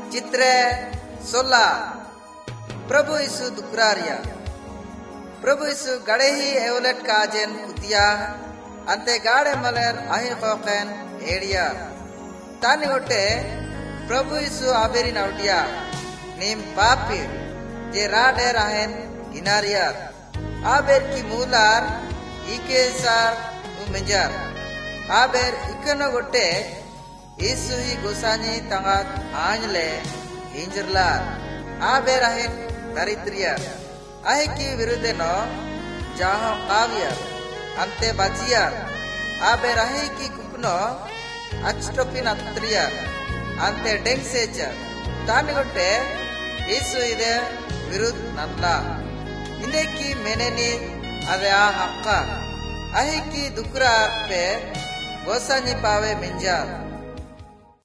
चित्र सोला प्रभु यीशु दुकुरारिया प्रभु यीशु गाड़े ही एवलेट काजेन पुतिया अंते गाड़े मलर आही खोकेन एड़िया तानी होटे प्रभु यीशु आबेरी नाउटिया नीम पापी जे राडे राहेन गिनारिया आबेर की मूलार इके सार उमेजार आबेर इकनो गोटे यीशु ही गोसानी तंगात आंजले इंजरलार आबेर आहेन दरिद्रिया आहे की विरुद्धे नो जाहो काव्या अंते बाजिया आबेर आहे की कुकनो अचटोपिन अत्रिया अंते डेंग सेचा तानी गोटे यीशु इदे विरुद्ध नल्ला इने की मेनेनी अदे आ हक्का आहे की दुकरा पे गोसानी पावे मिंजा